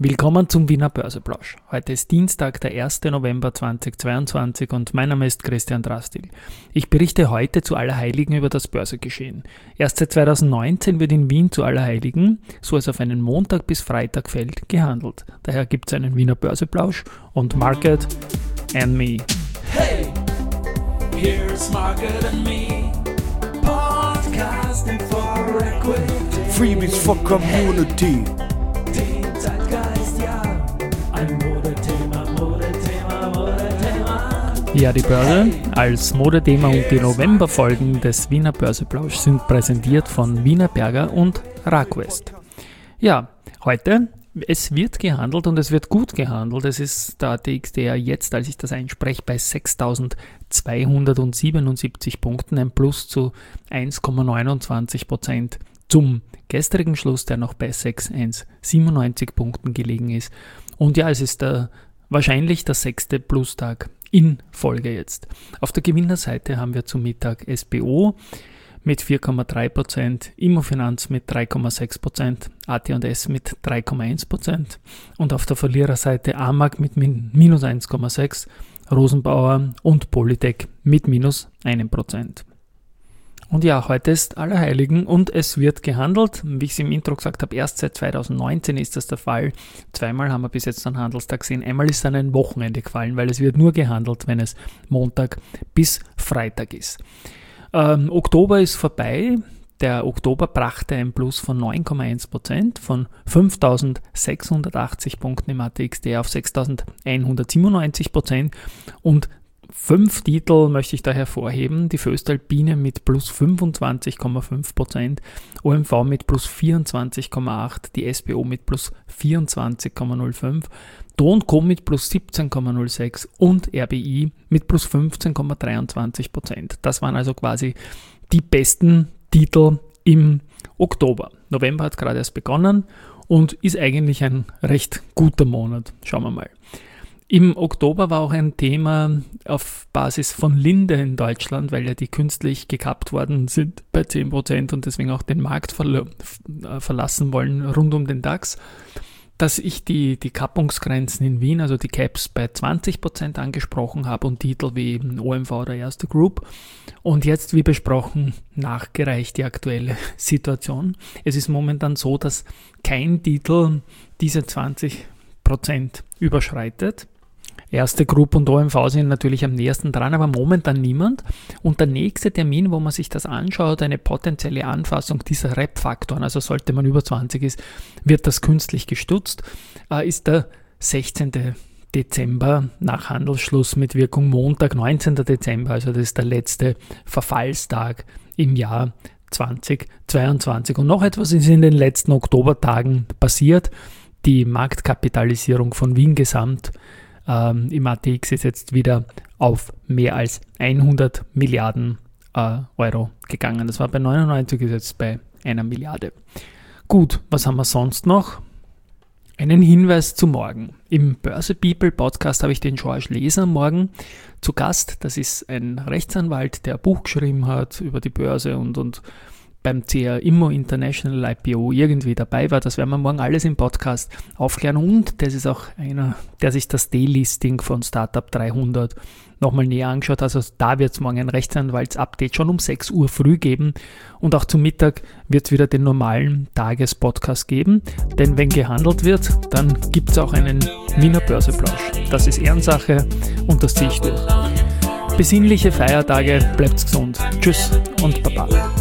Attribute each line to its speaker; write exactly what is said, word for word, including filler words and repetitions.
Speaker 1: Willkommen zum Wiener Börseplausch. Heute ist Dienstag, der erster November zweitausendzweiundzwanzig und mein Name ist Christian Drastil. Ich berichte heute zu Allerheiligen über das Börsegeschehen. Erst seit zweitausendneunzehn wird in Wien zu Allerheiligen, so es auf einen Montag bis Freitag fällt, gehandelt. Daher gibt es einen Wiener Börseplausch und Market and Me.
Speaker 2: Hey, here's Market and Me, podcasting for equity.
Speaker 3: Freebies for Community.
Speaker 1: Ja, die Börse als Modethema und die Novemberfolgen des Wiener Börseplausch sind präsentiert von Wienerberger und Raquest. Ja, heute, es wird gehandelt und es wird gut gehandelt. Es ist der A T X der jetzt, als ich das einspreche, bei sechstausendzweihundertsiebenundsiebzig Punkten, ein Plus zu eins Komma neunundzwanzig Prozent zum gestrigen Schluss, der noch bei sechstausendsiebenundneunzig Punkten gelegen ist. Und ja, es ist der, wahrscheinlich der sechste Plustag in Folge jetzt. Auf der Gewinnerseite haben wir zum Mittag S B O mit vier Komma drei Prozent, Immofinanz mit drei Komma sechs Prozent, A T und S mit drei Komma eins Prozent und auf der Verliererseite A M A G mit minus eins Komma sechs, Rosenbauer und Polytech mit minus ein Prozent. Und ja, heute ist Allerheiligen und es wird gehandelt. Wie ich es im Intro gesagt habe, erst seit zweitausendneunzehn ist das der Fall. Zweimal haben wir bis jetzt einen Handelstag gesehen. Einmal ist dann ein Wochenende gefallen, weil es wird nur gehandelt, wenn es Montag bis Freitag ist. Ähm, Oktober ist vorbei. Der Oktober brachte ein Plus von neun Komma eins Prozent von fünftausendsechshundertachtzig Punkten im A T X D auf sechstausendeinhundertsiebenundneunzig Prozent und fünf Titel möchte ich da hervorheben, die Voestalpine mit plus fünfundzwanzig Komma fünf Prozent, O M V mit plus vierundzwanzig Komma acht, die S B O mit plus vierundzwanzig Komma null fünf, Do und Co mit plus siebzehn Komma null sechs und R B I mit plus fünfzehn Komma dreiundzwanzig Prozent. Das waren also quasi die besten Titel im Oktober. November hat gerade erst begonnen und ist eigentlich ein recht guter Monat. Schauen wir mal. Im Oktober war auch ein Thema auf Basis von Linde in Deutschland, weil ja die künstlich gekappt worden sind bei zehn Prozent und deswegen auch den Markt verla- verlassen wollen rund um den DAX, dass ich die, die Kappungsgrenzen in Wien, also die Caps bei zwanzig Prozent angesprochen habe und Titel wie O M V oder Erste Group. Und jetzt, wie besprochen, nachgereicht die aktuelle Situation. Es ist momentan so, dass kein Titel diese zwanzig Prozent überschreitet. Erste Group und O M V sind natürlich am nächsten dran, aber momentan niemand. Und der nächste Termin, wo man sich das anschaut, eine potenzielle Anpassung dieser Rep-Faktoren, also sollte man über zwanzig ist, wird das künstlich gestutzt, äh, ist der sechzehnten Dezember nach Handelsschluss mit Wirkung Montag, neunzehnten Dezember, also das ist der letzte Verfallstag im Jahr zweitausendzweiundzwanzig. Und noch etwas ist in den letzten Oktobertagen passiert. Die Marktkapitalisierung von Wien Gesamt ähm, im A T X ist jetzt wieder auf mehr als hundert Milliarden äh, Euro gegangen. Das war bei neunundneunzig, ist jetzt bei einer Milliarde. Gut, was haben wir sonst noch? Einen Hinweis zu morgen. Im Börse People Podcast habe ich den George Leser morgen zu Gast. Das ist ein Rechtsanwalt, der ein Buch geschrieben hat über die Börse und, und beim C R Immo International I P O irgendwie dabei war. Das werden wir morgen alles im Podcast aufklären. Und das ist auch einer, der sich das Delisting von Startup dreihundert nochmal näher angeschaut hat. Also da wird es morgen ein Rechtsanwalts-Update schon um sechs Uhr früh geben. Und auch zum Mittag wird es wieder den normalen Tagespodcast geben. Denn wenn gehandelt wird, dann gibt es auch einen Wiener Börseplausch. Das ist Ehrensache und das ziehe ich durch. Besinnliche Feiertage, bleibt's gesund. Tschüss und Baba.